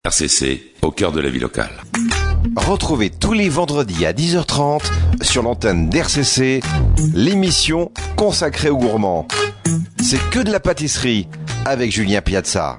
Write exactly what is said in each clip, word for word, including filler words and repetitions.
R C C, au cœur de la vie locale. Retrouvez tous les vendredis à dix heures trente sur l'antenne d'R C C l'émission consacrée aux gourmands. C'est que de la pâtisserie avec Julien Piazza.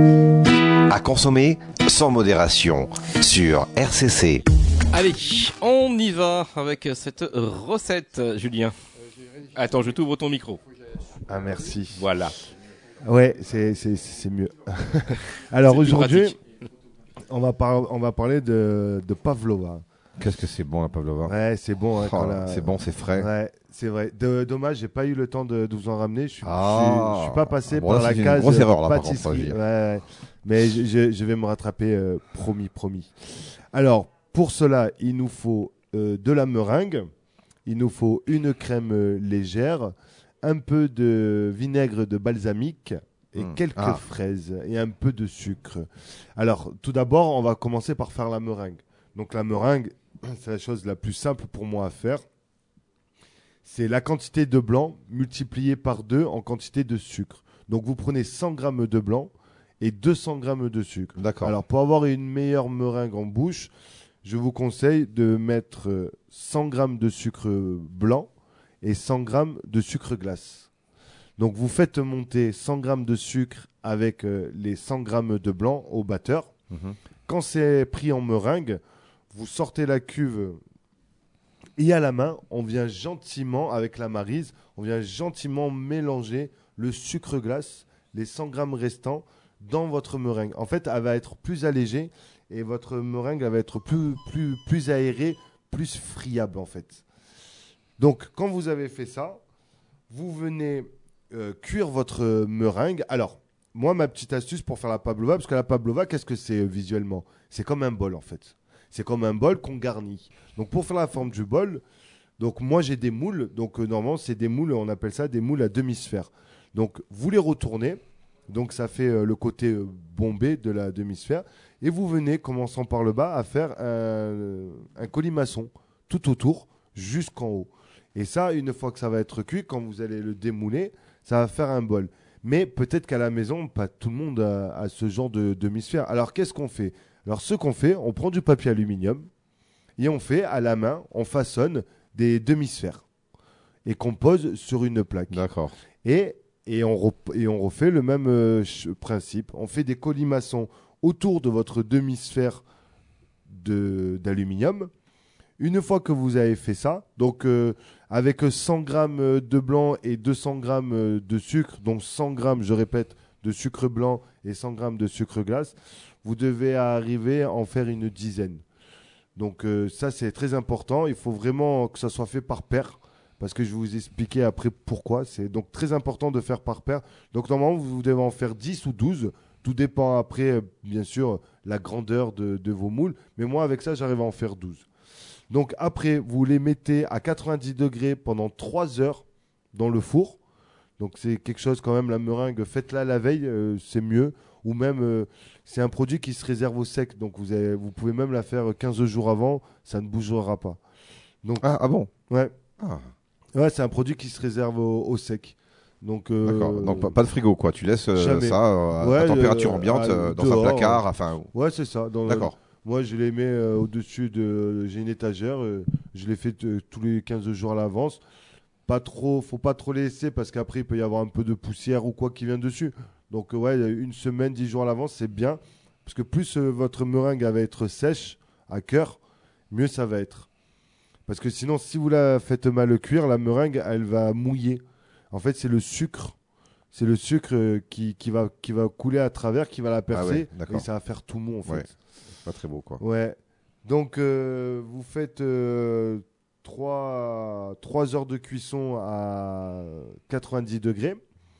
À consommer sans modération sur R C C. Allez, on y va avec cette recette, Julien. Attends, je t'ouvre ton micro. Ah, merci. Voilà. Ouais, c'est, c'est, c'est mieux. Alors C'est plus aujourd'hui, pratique. on va, par- on va parler de, de pavlova. Qu'est-ce que c'est bon la pavlova. Ouais, c'est bon. Hein, Oh, quand la- c'est bon, c'est frais. Ouais, c'est vrai. De- dommage, j'ai pas eu le temps de, de vous en ramener. Je suis, Ah. je suis, je suis pas passé Bon, par là, la c'est une case grosse erreur, là, par pâtisserie. contre, Julien. Ouais, ouais. Mais je, je- je vais me rattraper, euh, promis, promis. Alors, pour cela, il nous faut euh, de la meringue, il nous faut une crème euh, légère, un peu de vinaigre de balsamique et Mmh. quelques Ah. fraises et un peu de sucre. Alors, tout d'abord, on va commencer par faire la meringue. Donc, la meringue, c'est la chose la plus simple pour moi à faire. C'est la quantité de blanc multipliée par deux en quantité de sucre. Donc, vous prenez cent grammes de blanc et deux cents grammes de sucre. D'accord. Alors, pour avoir une meilleure meringue en bouche, je vous conseille de mettre euh, cent grammes de sucre blanc et cent grammes de sucre glace. Donc, vous faites monter cent grammes de sucre avec euh, les cent grammes de blanc au batteur. Mhm. Quand c'est pris en meringue, vous sortez la cuve et à la main, on vient gentiment, avec la maryse, on vient gentiment mélanger le sucre glace, les cent grammes restants, dans votre meringue. En fait, elle va être plus allégée et votre meringue elle va être plus, plus, plus aérée, plus friable en fait. Donc, quand vous avez fait ça, vous venez euh, cuire votre meringue. Alors, moi, ma petite astuce pour faire la pavlova, parce que la pavlova, qu'est-ce que c'est euh, visuellement? C'est comme un bol en fait. C'est comme un bol qu'on garnit. Donc, pour faire la forme du bol, donc moi j'ai des moules. Donc, euh, normalement, c'est des moules, on appelle ça des moules à demi-sphère. Donc, vous les retournez. Donc, ça fait euh, le côté euh, bombé de la demi-sphère. Et vous venez, commençant par le bas, à faire un, un colimaçon tout autour, jusqu'en haut. Et ça, une fois que ça va être cuit, quand vous allez le démouler, ça va faire un bol. Mais peut-être qu'à la maison, pas tout le monde a, a ce genre de demi-sphère. Alors, qu'est-ce qu'on fait? Alors, ce qu'on fait, on prend du papier aluminium et on fait à la main, on façonne des demi-sphères et qu'on pose sur une plaque. D'accord. Et, et, on, rep- et on refait le même euh, ch- principe. On fait des colimaçons autour de votre demi-sphère de- d'aluminium. Une fois que vous avez fait ça, donc euh, avec cent grammes de blanc et deux cents grammes de sucre, donc cent grammes, je répète, de sucre blanc et cent grammes de sucre glace, vous devez arriver à en faire une dizaine. Donc euh, ça, c'est très important. Il faut vraiment que ça soit fait par paire, parce que je vais vous expliquer après pourquoi. C'est donc très important de faire par paire. Donc normalement, vous devez en faire dix ou douze. Tout dépend après, euh, bien sûr, la grandeur de, de vos moules. Mais moi, avec ça, j'arrive à en faire douze. Donc après, vous les mettez à quatre-vingt-dix degrés pendant trois heures dans le four. Donc c'est quelque chose quand même, la meringue, faites-la la veille, euh, c'est mieux. Ou même, euh, c'est un produit qui se réserve au sec. Donc vous, avez, vous pouvez même la faire quinze jours avant, ça ne bougera pas. Donc, Ah, ah bon. ouais, Ah, ouais c'est un produit qui se réserve au, au sec. Donc, euh, d'accord. Donc pas, pas de frigo quoi. Tu laisses euh, jamais. ça euh, à, Ouais, à température euh, ambiante à- euh, dans dehors, un placard. Enfin. Ouais, c'est ça. Dans- D'accord. Moi, je les mets euh, au-dessus de. J'ai une étagère. euh, je les fais t- tous les quinze jours à l'avance. Pas trop, faut pas trop les laisser parce qu'après, il peut y avoir un peu de poussière ou quoi qui vient dessus. Donc, euh, ouais, une semaine, dix jours à l'avance, c'est bien. Parce que plus euh, votre meringue elle va être sèche, à cœur, mieux ça va être. Parce que sinon, si vous la faites mal cuire, la meringue, elle va mouiller. En fait, c'est le sucre. C'est le sucre euh, qui, qui, va, qui va couler à travers, qui va la percer. ouais, d'accord. et ça va faire tout mou, en fait. Ouais. C'est pas très beau quoi. Ouais. Donc, euh, vous faites euh, trois heures de cuisson à quatre-vingt-dix degrés.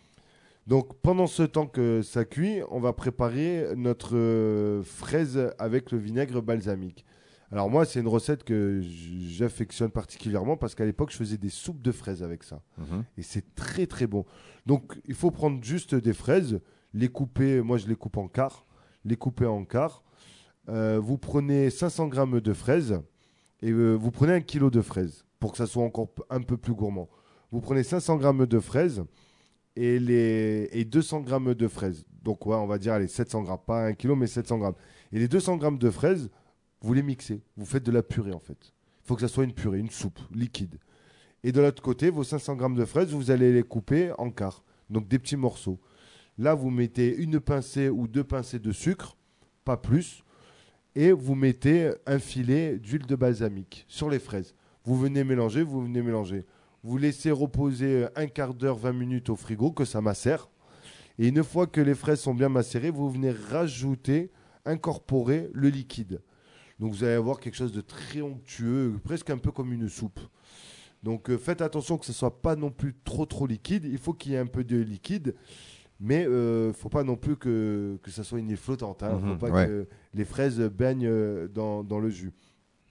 Donc, pendant ce temps que ça cuit, on va préparer notre euh, fraise avec le vinaigre balsamique. Alors, moi, c'est une recette que j- j'affectionne particulièrement parce qu'à l'époque, je faisais des soupes de fraises avec ça. Mhm. Et c'est très, très bon. Donc, il faut prendre juste des fraises, les couper. Moi, je les coupe en quart. Les couper en quart. Euh, vous prenez cinq cents grammes de fraises et euh, vous prenez un kilo de fraises pour que ça soit encore p- un peu plus gourmand. Vous prenez cinq cents grammes de fraises et, les, et deux cents grammes de fraises. Donc, ouais, on va dire allez, sept cents grammes. Pas un kilo, mais sept cents grammes. Et les deux cents grammes de fraises, vous les mixez. Vous faites de la purée en fait. Il faut que ça soit une purée, une soupe liquide. Et de l'autre côté, vos cinq cents grammes de fraises, vous allez les couper en quarts. Donc des petits morceaux. Là, vous mettez une pincée ou deux pincées de sucre, pas plus. Et vous mettez un filet d'huile de balsamique sur les fraises. Vous venez mélanger, vous venez mélanger. Vous laissez reposer un quart d'heure, vingt minutes au frigo, que ça macère. Et une fois que les fraises sont bien macérées, vous venez rajouter, incorporer le liquide. Donc vous allez avoir quelque chose de très onctueux, presque un peu comme une soupe. Donc euh, faites attention que ce ne soit pas non plus trop trop liquide. Il faut qu'il y ait un peu de liquide. Mais il euh, ne faut pas non plus que, que ça soit une île flottante. Il hein. ne Mmh, faut pas ouais. que les fraises baignent euh, dans, dans le jus.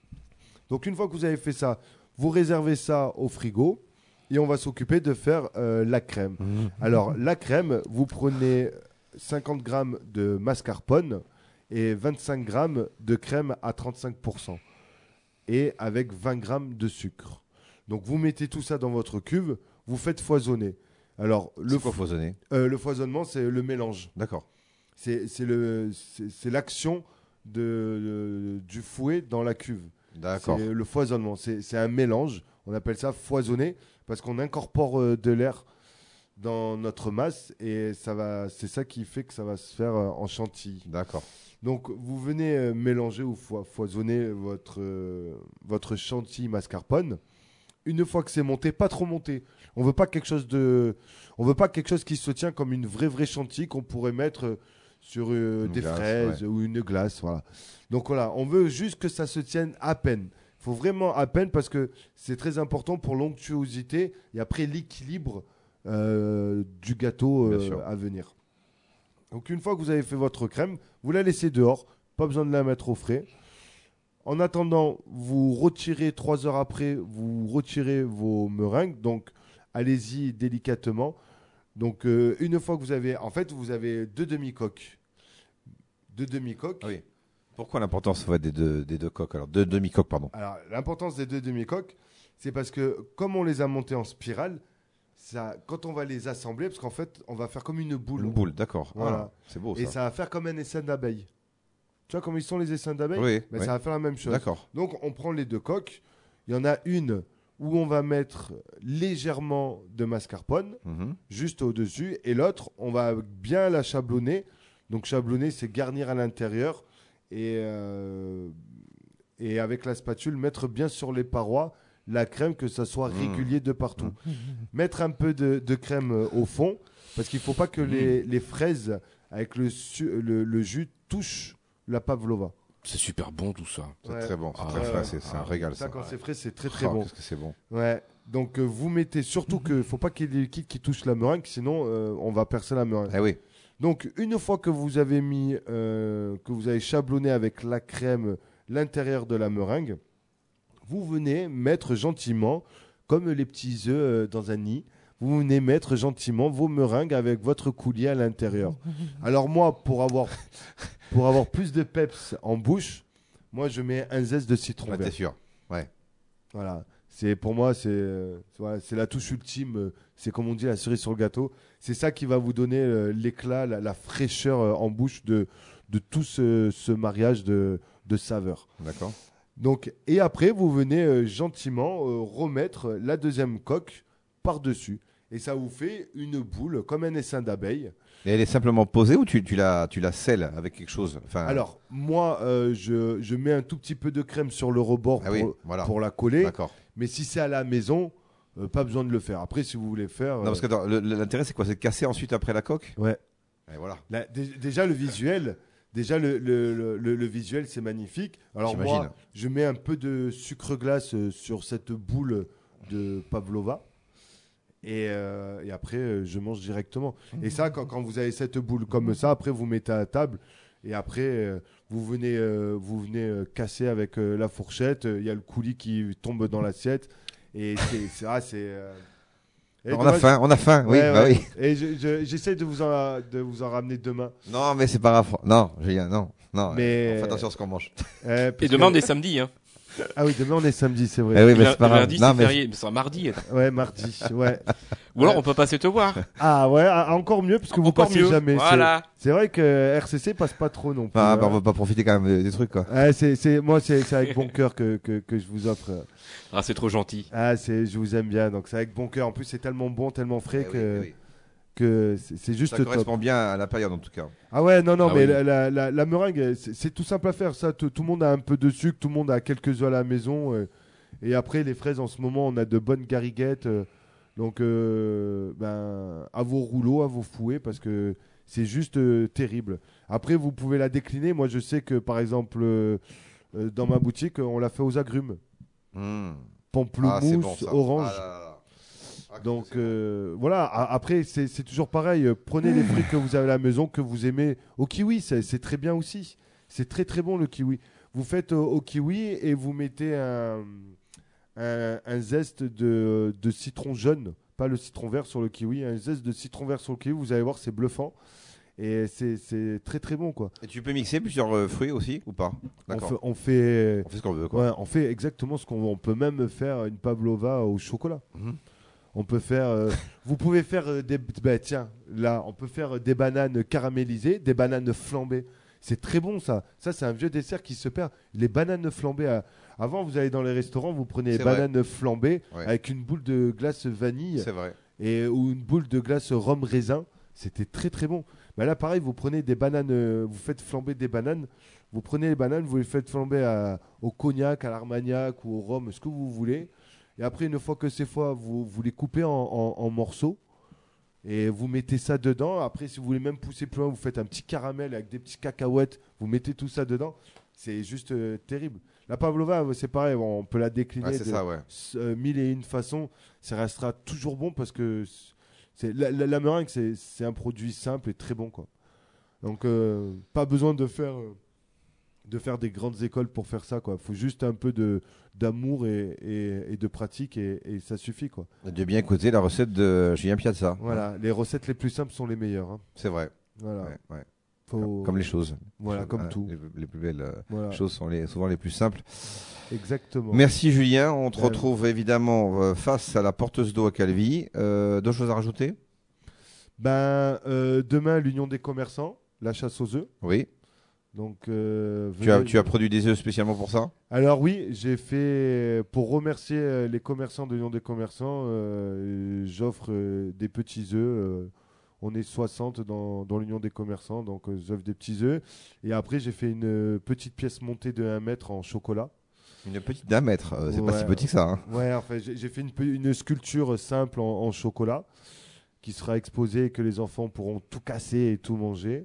Donc une fois que vous avez fait ça, vous réservez ça au frigo et on va s'occuper de faire euh, la crème. Mmh. Alors la crème, vous prenez cinquante grammes de mascarpone et vingt-cinq grammes de crème à trente-cinq pour cent et avec vingt grammes de sucre. Donc vous mettez tout ça dans votre cuve, vous faites foisonner. Alors le, C'est quoi fo- foisonner? euh, le foisonnement, c'est le mélange. D'accord. C'est, c'est, le, c'est, c'est l'action de, de- du fouet dans la cuve. D'accord. C'est le foisonnement. C'est, c'est un mélange. On appelle ça foisonner parce qu'on incorpore euh, de l'air dans notre masse et ça va, c'est ça qui fait que ça va se faire euh, en chantilly. D'accord. Donc vous venez euh, mélanger ou fo- foisonner votre, euh, votre chantilly mascarpone. Une fois que c'est monté, pas trop monté. On veut pas quelque chose de, on veut pas quelque chose qui se tient comme une vraie vraie chantilly qu'on pourrait mettre euh, sur euh, Une des glace, fraises ouais. ou une glace, voilà. Donc voilà, on veut juste que ça se tienne à peine. Il faut vraiment à peine parce que c'est très important pour l'onctuosité et après l'équilibre euh, du gâteau Bien euh, sûr. à venir. Donc une fois que vous avez fait votre crème, vous la laissez dehors, pas besoin de la mettre au frais. En attendant, vous retirez trois heures après, vous retirez vos meringues. Donc, allez-y délicatement. Donc, euh, une fois que vous avez, en fait, vous avez deux demi-coques, deux demi-coques. Ah oui. Pourquoi l'importance ouais, des, deux, des deux coques alors? Deux demi-coques, pardon. Alors, l'importance des deux demi-coques, c'est parce que comme on les a montées en spirale, ça, quand on va les assembler, parce qu'en fait, on va faire comme une boule. Une boule, d'accord. Voilà. Ah, c'est beau ça. Et ça va faire comme un essaim d'abeille. Tu vois comment ils sont les essaims d'abeille? Oui, Ben, oui. ça va faire la même chose. D'accord. Donc, on prend les deux coques. Il y en a une où on va mettre légèrement de mascarpone, Mhm. juste au-dessus. Et l'autre, on va bien la chablonner. Donc, chablonner, c'est garnir à l'intérieur. Et, euh, et avec la spatule, mettre bien sur les parois la crème, que ça soit Mmh. régulier de partout. Mettre un peu de, de crème euh, au fond, parce qu'il ne faut pas que les, les fraises avec le, su- le, le jus touchent la pavlova. C'est super bon tout ça. C'est Ouais. très bon, c'est Ah, très ouais, frais, ouais. c'est c'est un Ah, régal Ça, ça. quand c'est frais, c'est très très Oh, bon. Qu'est-ce que c'est bon. Ouais. Donc euh, vous mettez surtout que faut pas qu'il y ait des liquides qui touchent la meringue, sinon euh, on va percer la meringue. Eh oui. Donc une fois que vous avez mis, euh, que vous avez chablonné avec la crème l'intérieur de la meringue, vous venez mettre gentiment, comme les petits œufs euh, dans un nid, vous venez mettre gentiment vos meringues avec votre coulis à l'intérieur. Alors moi, pour avoir, pour avoir plus de peps en bouche, moi je mets un zeste de citron Ah, vert. t'es sûr. Ouais. Voilà. C'est pour moi, c'est euh, voilà, c'est la touche ultime. euh, C'est comme on dit la cerise sur le gâteau. C'est ça qui va vous donner euh, l'éclat, la, la fraîcheur euh, en bouche de de tout ce, ce mariage de de saveurs. D'accord. Donc et après vous venez euh, gentiment euh, remettre la deuxième coque par dessus et ça vous fait une boule comme un essaim d'abeille. Et elle est simplement posée ou tu, tu la tu la scelles avec quelque chose? Enfin. Alors moi, euh, je je mets un tout petit peu de crème sur le rebord Ah pour, oui, voilà. pour la coller. D'accord. Mais si c'est à la maison, euh, pas besoin de le faire. Après, si vous voulez faire. Non, parce que attends, le- le- l'intérêt c'est quoi? C'est de casser ensuite après la coque? Ouais. Et voilà. Là, dé- déjà le visuel, déjà le, le, le, le- le visuel, c'est magnifique. Alors J'imagine. moi, je mets un peu de sucre glace euh, sur cette boule de pavlova. Et, euh, et après, euh, je mange directement. Et ça, quand, quand vous avez cette boule comme ça, après, vous mettez à la table. Et après, euh, vous venez, euh, vous venez euh, casser avec euh, la fourchette. Il y a le coulis qui tombe dans l'assiette. Et c'est c'est- ah, c'est. euh, et On a dommage- faim, on a faim. Oui, Ouais, bah ouais. oui. Et je- je- j'essaie de vous en de vous en ramener demain. Non, mais c'est pas grave. Non, Julien, non, non. Mais- On fait attention à ce qu'on mange. Euh, Et parce demain que- on est samedi, hein. Ah oui, demain on est samedi, c'est vrai. Eh oui, mais Lun- c'est pas grave. Lundi, Non, c'est mais- férié. Mais c'est un mardi. Ouais, mardi. Ouais. Ou alors, on peut passer te voir. Ah ouais, ah, encore mieux parce que vous Encore passez mieux. jamais. C'est- Voilà. C'est vrai que R C C passe pas trop non plus. Ah, hein. bah, on va pas profiter quand même des, des trucs, quoi. Ouais, c'est, c'est, moi, c'est, c'est avec bon cœur que, que, que je vous offre. Ah, c'est trop gentil. Ah, c'est, je vous aime bien, donc c'est avec bon cœur. En plus, c'est tellement bon, tellement frais Eh oui, que, eh oui. que c'est, c'est juste Ça top. correspond bien à la période, en tout cas. Ah ouais, non, non, Ah mais oui. la, la, la, la meringue, c'est, c'est tout simple à faire. Ça, tout, tout le monde a un peu de sucre, tout le monde a quelques œufs à la maison. euh, et après, les fraises, en ce moment, on a de bonnes gariguettes. euh, donc, euh, ben, à vos rouleaux, à vos fouets, parce que c'est juste euh, terrible. Après, vous pouvez la décliner. Moi, je sais que, par exemple, euh, euh, dans ma boutique, on l'a fait aux agrumes. Mmh. Pamplemousse, Ah, c'est bon, ça. orange. Ah là là là. Ah, Donc c'est bon. euh, voilà, A- après c'est c'est toujours pareil, euh, prenez les fruits que vous avez à la maison, que vous aimez. Au kiwi, c'est c'est très bien aussi. C'est très très bon le kiwi. Vous faites au, au kiwi et vous mettez un, un, un zeste de, de citron jaune, pas le citron vert sur le kiwi, un zeste de citron vert sur le kiwi, vous allez voir, c'est bluffant. Et c'est c'est très très bon quoi. Et tu peux mixer plusieurs euh, fruits aussi, ou pas? On D'accord. fait, on fait, On fait ce qu'on veut, quoi. ouais, on fait exactement ce qu'on on peut même faire une pavlova au chocolat. Mhm. On peut faire. euh, vous pouvez faire euh, des. Bah, tiens, là, on peut faire euh, des bananes caramélisées, des bananes flambées. C'est très bon ça. Ça, c'est un vieux dessert qui se perd. Les bananes flambées. à- Avant, vous allez dans les restaurants, vous prenez les C'est vrai. bananes flambées Ouais. avec une boule de glace vanille C'est vrai. et ou une boule de glace rhum raisin. C'était très très bon. Mais là, pareil, vous prenez des bananes, euh, vous faites flamber des bananes. Vous prenez les bananes, vous les faites flamber à- au cognac, à l'armagnac ou au rhum, ce que vous voulez. Et après, une fois que c'est fait, vous, vous les coupez en, en- en morceaux et vous mettez ça dedans. Après, si vous voulez même pousser plus loin, vous faites un petit caramel avec des petits cacahuètes. Vous mettez tout ça dedans. C'est juste euh, terrible. La pavlova, euh, c'est pareil, on peut la décliner Ouais, c'est de ça, ouais. s- euh, mille et une façons. Ça restera toujours bon parce que c'est, la, la- la meringue, c'est, c'est un produit simple et très bon, quoi. Donc, euh, pas besoin de faire, euh, de faire des grandes écoles pour faire ça, quoi. Il faut juste un peu de, d'amour et, et- et de pratique et, et ça suffit, quoi. De bien écouter la recette de Julien Piazza. Voilà, les recettes les plus simples sont les meilleures. hein. C'est vrai. Voilà. Ouais, ouais. Faut- Comme les choses. Voilà, Choses, comme hein, tout. Les, les plus belles euh, Voilà, choses sont les, souvent les plus simples. exactement. Merci Julien. On te Ben, retrouve évidemment euh, face à la porteuse d'eau à Calvi. Euh, D'autres choses à rajouter? Ben, euh, demain, l'Union des commerçants, la chasse aux œufs. Oui. Donc, euh, Tu as, venez- tu as produit des œufs spécialement pour ça? Alors oui, j'ai fait pour remercier euh, les commerçants de l'Union des commerçants, euh, j'offre euh, des petits œufs. euh, on est soixante dans, dans l'Union des commerçants, donc euh, j'offre des petits œufs. Et après, j'ai fait une euh, petite pièce montée de un mètre en chocolat. Une petite d'un mètre. euh, c'est pas Ouais. si petit que ça. Hein. Ouais, enfin, j'ai j'ai fait une, pe- une sculpture simple en, en chocolat qui sera exposée et que les enfants pourront tout casser et tout manger.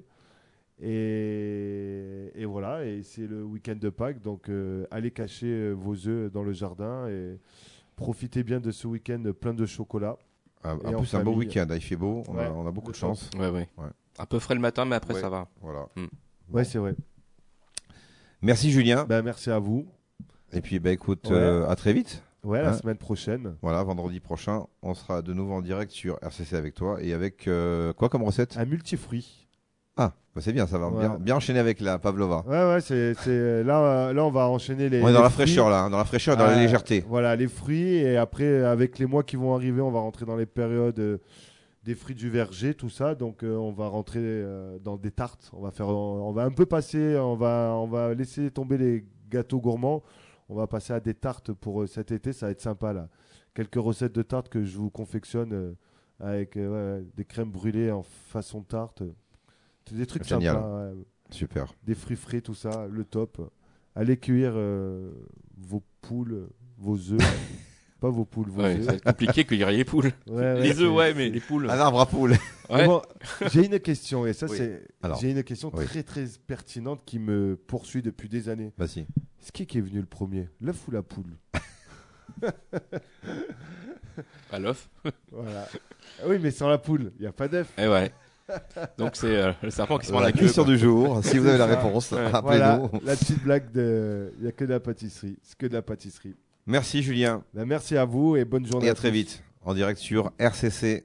Et, et voilà, et c'est le week-end de Pâques, donc euh, allez cacher euh, vos œufs dans le jardin et profitez bien de ce week-end plein de chocolat. En Et en plus, un beau famille. week-end. Il fait beau. On, a, Ouais. on a beaucoup de Le chance. Ouais, ouais. Ouais. Un peu frais le matin, mais après, Ouais. ça va. Voilà. Ouais, c'est vrai. Merci Julien. Ben, merci à vous. Et puis, bah, écoute, Ouais. euh, à très vite. Ouais, la Hein semaine prochaine, Voilà, vendredi prochain, on sera de nouveau en direct sur R C C avec toi et avec euh, quoi comme recette? un multifruit. Ah, bah c'est bien, ça va Ouais. bien, bien enchaîner avec la pavlova. Ouais, ouais, c'est c'est- là, euh, là, on va enchaîner les. On est dans les la fruits. fraîcheur là, hein, dans la fraîcheur, dans la Euh, légèreté. Voilà, les fruits. Et après, avec les mois qui vont arriver, on va rentrer dans les périodes euh, des fruits du verger, tout ça. Donc, euh, on va rentrer euh, dans des tartes. On va faire, on, on va un peu passer, on va, on va laisser tomber les gâteaux gourmands. On va passer à des tartes pour euh, cet été. Ça va être sympa là. Quelques recettes de tartes que je vous confectionne euh, avec euh, ouais, des crèmes brûlées en façon tarte. C'est des trucs Génial. sympas. ouais. Super. Des fruits frais, tout ça, le top. Allez cuire euh, vos poules, vos œufs. Pas vos poules, vos Ouais, œufs. ça va être compliqué cueillir les poules. Ouais, ouais, les c'est- œufs, ouais, c'est- mais les poules. Un arbre à poule. Mais Ouais. bon, j'ai une question, et ça, Oui. c'est. Alors, J'ai une question oui. très très pertinente qui me poursuit depuis des années. Vas-y. C'est qui qui est venu le premier, l'œuf ou la poule? À l'œuf. Voilà. Ah oui, mais sans la poule, il n'y a pas d'œuf. Eh ouais. Donc c'est euh, le serpent qui se prend La la queue. question quoi. du jour. Si vous avez la Ça. réponse, Ouais. Voilà, appelez-nous. la petite blague de. Il n'y a que de la pâtisserie. C'est que de la pâtisserie. Merci Julien Ben, merci à vous et bonne journée. et à tous. très vite en direct sur R C C.